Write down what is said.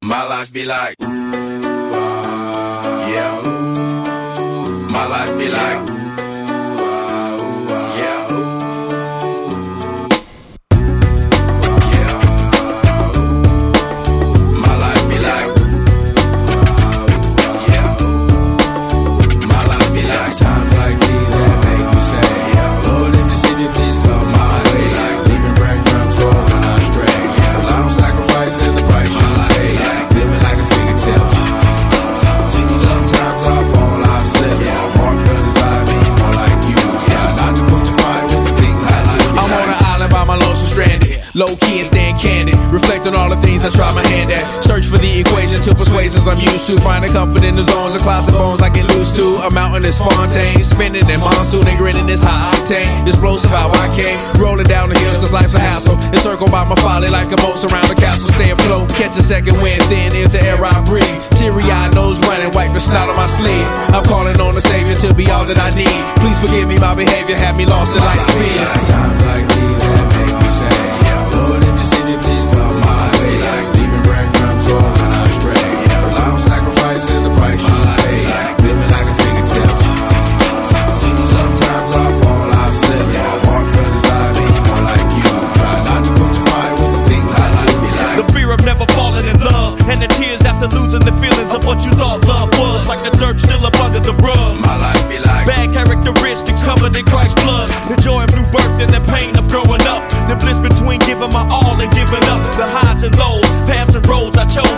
My life be like, ooh, yeah, ooh. My life be like, ooh, yeah, ooh. Yeah, ooh. My life be like, yeah, ooh. My life be like times like these that make me say, yeah, Lord, in the city, please come my way. Like leaving breadcrumbs for when I stray. Yeah, well, I don't sacrifice in the price you pay. Like living like a figure tale. Sometimes I fall, I slip. Yeah, more feelings I mean, more like you. Yeah, not to put your fire with the things I like. I'm on an island by my lonesome stranded. Low key and staying candid. Reflect on all the things I try my hand at. Search for the equation to persuasions I'm used to. Finding comfort in the zones of closet bones I get loose to. A mountain is Fontaine. Spinning in monsoon and grinning this high octane. Explosive how I came. Rolling down the hills cause life's a hassle. Encircled by my folly like a moat around the castle. Stay afloat. Catch a second wind thin is the air I breathe. Teary-eyed nose running. Wipe the snot on my sleeve. I'm calling on the Savior to be all that I need. Please forgive me my behavior. Had me lost in light speed. Times like these that make me say, yeah, Lord, in the city, please come my way. Like leaving breadcrumbs for when I stray. Yeah, well, I don't sacrifice in the price you pay. Like living like a figure tale. Sometimes I fall, I slip. Yeah, more feelings I mean, more like you. Try not to put your fire with the things I like. Be like the fear of never falling in love, and the tears after losing the feelings of what you thought love was. Like the dirt still up under the rug. My life be like bad characteristics covered in Christ's blood. The joy of new birth and the pain of growing up. The bliss between giving my all and giving up. The highs and lows, paths and roads I chose.